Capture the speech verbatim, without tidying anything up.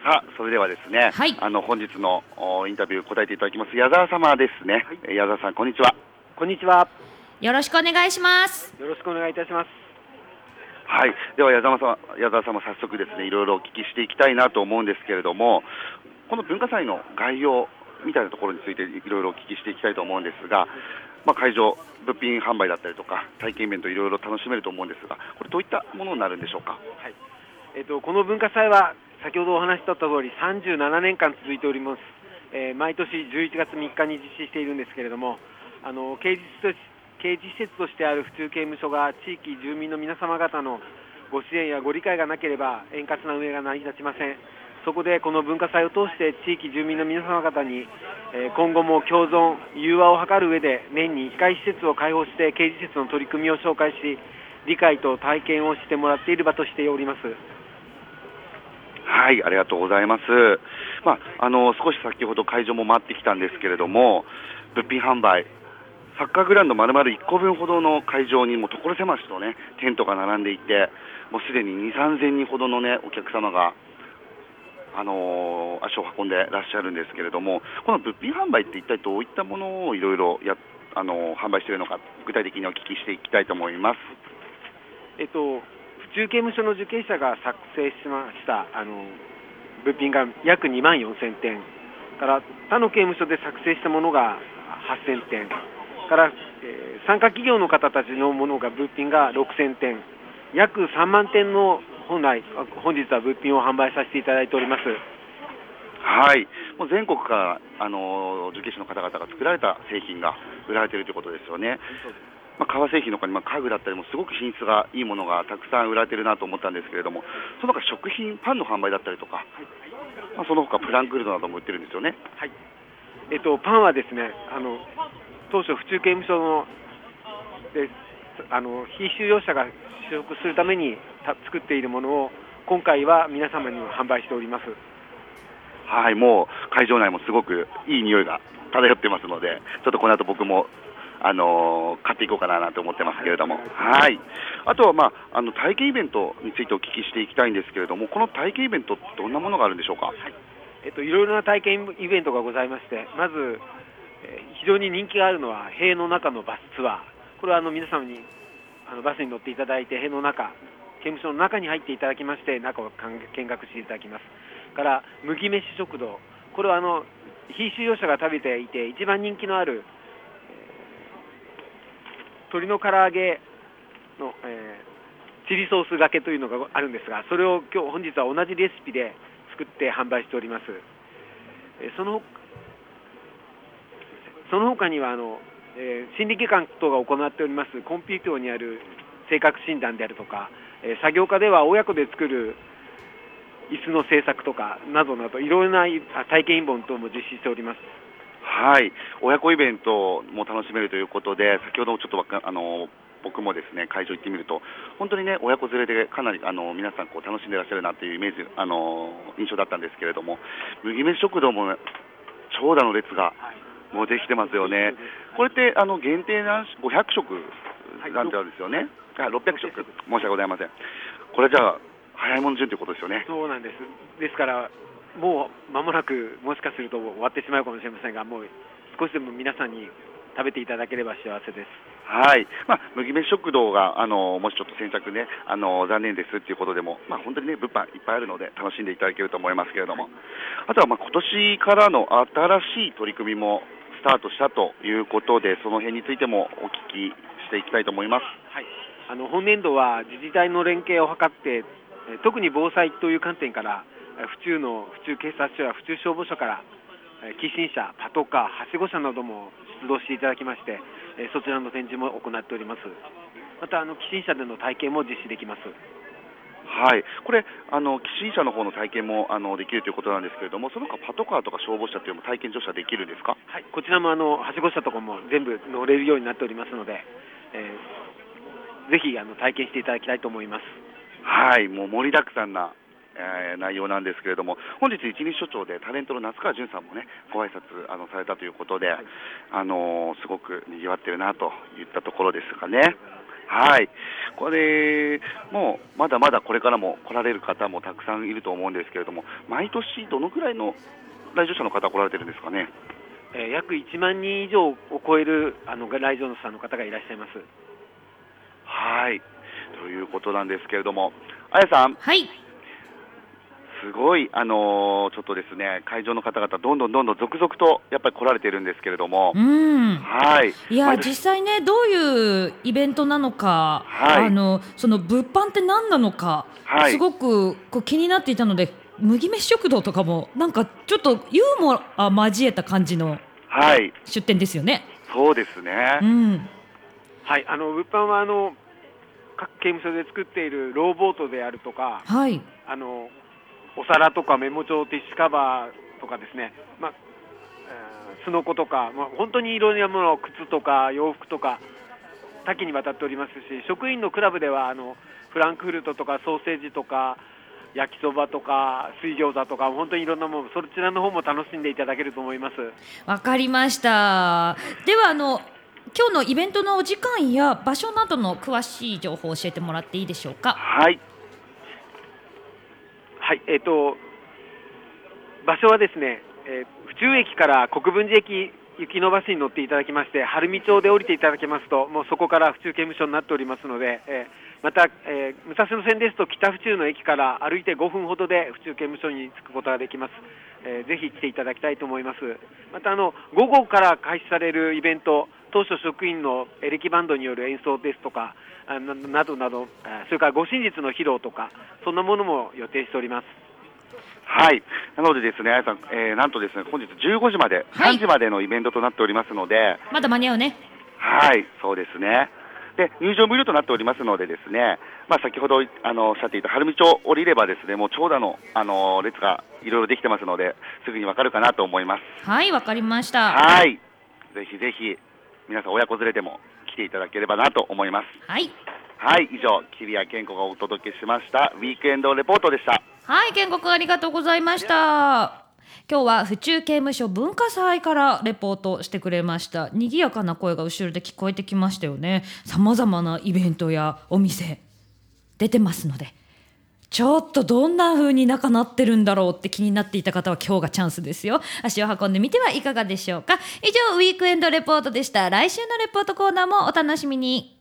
さあ、それではですね、 はい、 あの本日のインタビュー答えていただきます矢沢様ですね。はい、矢沢さん、こんにちは。 こんにちは。 よろしくお願いします。 よろしくお願いいたします。 はい、では矢沢様、矢沢様、早速ですね、いろいろお聞きしていきたいなと思うんですけれども、この文化祭の概要みたいなところについていろいろお聞きしていきたいと思うんですが、まあ、会場、物品販売だったりとか、体験イベントいろいろ楽しめると思うんですが、これどういったものになるんでしょうか。 はい、えっと、この文化祭は先ほどお話しした通りさんじゅうななねんかん続いております。えー、毎年じゅういちがつみっかに実施しているんですけれども、あの刑事と刑事施設としてある府中刑務所が地域住民の皆様方のご支援やご理解がなければ円滑な運営が成り立ちません。そこでこの文化祭を通して地域住民の皆様方に、えー、今後も共存融和を図る上で年にいっかい施設を開放して刑事施設の取り組みを紹介し、理解と体験をしてもらっている場としております。 はい、ありがとうございます。まあ、あの少し先ほど会場も回ってきたんですけれども、物品販売、サッカーグラウンド丸々いっこぶんほどの会場にも所狭しとねテントが並んでいて、もうすでにに、さんぜんにんほどのねお客様が、あのー、足を運んでらっしゃるんですけれども、この物品販売って一体どういったものをいろいろや、あのー、販売しているのか、具体的にお聞きしていきたいと思います。 えっと、府中刑務所の受刑者が作成しましたあの物品が約にまんよんせんてんから他の刑務所で作成したものがはっせんてんから、えー、参加企業の方たちのものが物品がろくせんてん、約さんまんてんの本来本日は物品を販売させていただいております。 はい、もう全国から、あの受刑者の方々が作られた製品が売られているということですよね。まあ、革製品の他に、まあ、家具だったりもすごく品質がいいものがたくさん売られているなと思ったんですけれども、その他食品、パンの販売だったりとか、まあ、その他プランクルドなども売ってるんですよね。 はい、えっと、パンはですね、あの当初府中刑務所のであの非収容者が取得するために作っているものを今回は皆様にも販売しております。 はい、もう会場内もすごくいい匂いが漂ってますので、ちょっとこの後僕もあのー、買っていこうかななんて思ってますけれども、はい、あとは、まあ、あの体験イベントについてお聞きしていきたいんですけれども、この体験イベントってどんなものがあるんでしょうか。はい、 えっと、いろいろな体験イベントがございまして、まず、えー、非常に人気があるのは塀の中のバスツアー。これはあの皆様にあのバスに乗っていただいて塀の中、刑務所の中に入っていただきまして中を見学していただきます。から麦飯食堂、これはあの非収容者が食べていて一番人気のある鶏の唐揚げの、えー、チリソースがけというのがあるんですが、それを今日本日は同じレシピで作って販売しております。えー、そのその他にはあの、えー、心理外科等が行っておりますコンピューターにある性格診断であるとか、えー、作業家では親子で作る椅子の製作とかなどなどいろいろな体験イベントも実施しております。 はい、親子イベントも楽しめるということで、先ほどもちょっとあの僕もですね会場行ってみると本当にね親子連れでかなりあの皆さんこう楽しんでいらっしゃるなというイメージあの印象だったんですけれども、麦飯食堂も長蛇の列がもうできてますよね。これってあの限定何ごひゃくしょくなんてあるんですよね。はい、ろっぴゃくしょく、申し訳ございません。これじゃあ早いもの順ということですよね。 そうなんです。ですからもう間もなくもしかすると終わってしまうかもしれませんが、もう少しでも皆さんに食べていただければ幸せです。 はい、まあ、麦飯食堂があのもしちょっと先着ねあの残念ですっていうことでも、まあ、本当にね物販いっぱいあるので楽しんでいただけると思いますけれども、あとはまあ今年からの新しい取り組みもスタートしたということで、その辺についてもお聞きしていきたいと思います。 はい、あの本年度は自治体の連携を図って、特に防災という観点から府中の府中警察署や府中消防署から寄進車、パトカー、はしご車なども出動していただきまして、そちらの展示も行っております。またあの寄進車での体験も実施できます。 はい、これあの寄進車の方の体験もあのできるということなんですけれども、その他パトカーとか消防車というのも体験乗車できるんですか。 はい、こちらもあのはしご車とかも全部乗れるようになっておりますので、えー、ぜひあの体験していただきたいと思います。 はい、もう盛りだくさんな、えー、内容なんですけれども、本日一日署長でタレントの夏川淳さんもねご挨拶あのされたということで、はい、あのー、すごく賑わってるなといったところですかね。 はい、これもうまだまだこれからも来られる方もたくさんいると思うんですけれども、毎年どのくらいの来場者の方来られてるんですかね。 えー約いちまんにん以上を超えるあの来場者の方がいらっしゃいます。 はい、ということなんですけれども、あやさん、 はい。 すごい、あのーちょっとですね、会場の方々、どんどんどんどん続々とやっぱり来られてるんですけれども、 うん。 はい、 いや毎年実際ねどういうイベントなのか、 はいあのその物販って何なのか、 はいすごくこう気になっていたので、麦飯食堂とかもなんかちょっとユーモア交えた感じのはい、 出店ですよね。 そうですね。 うん。 はい、あの物販はあの各刑務所で作っているローボートであるとか、 はい。 あのお皿とかメモ帳、ティッシュカバーとかですね、まあえーすのことか、まあ、本当にいろいろなもの、靴とか洋服とか多岐にわたっておりますし、職員のクラブではあのフランクフルトとかソーセージとか焼きそばとか水餃子とか本当にいろんなもの、そちらの方も楽しんでいただけると思います。 わかりました。ではあの今日のイベントのお時間や場所などの詳しい情報を教えてもらっていいでしょうか。 はい、 はい、えーと場所はですね、えー府中駅から国分寺駅行きのバスに乗っていただきまして、晴海町で降りていただけますと、もうそこから府中刑務所になっておりますので、えーまた、えー武蔵野線ですと北府中の駅から歩いてごふんほどで府中刑務所に着くことができます。えーぜひ来ていただきたいと思います。またあの午後から開始されるイベント、当初職員のエレキバンドによる演奏ですとかあななどなど、あそれからご神日の披露とか、そんなものも予定しております。 はい、なのでですね、あやさん、えーなんとですね、本日じゅうごじまで、 はいさんじまでのイベントとなっておりますので、 まだ間に合うね。 はい、そうですね。で、入場無料となっておりますのでですね、まあ、先ほどあのおっしゃっていた晴海町降りればですね、もう長蛇の、あの列がいろいろできてますので、すぐにわかるかなと思います。 はいわかりました。 はい、ぜひぜひ皆さん親子連れでも来ていただければなと思います。 はいはい、以上、桐谷健子がお届けしましたウィークエンドレポートでした。 はい建国ありがとうございました。今日は府中刑務所文化祭からレポートしてくれました。賑やかな声が後ろで聞こえてきましたよね。さまざまなイベントやお店出てますので、ちょっとどんな風に中なってるんだろうって気になっていた方は今日がチャンスですよ。足を運んでみてはいかがでしょうか。以上ウィークエンドレポートでした。来週のレポートコーナーもお楽しみに。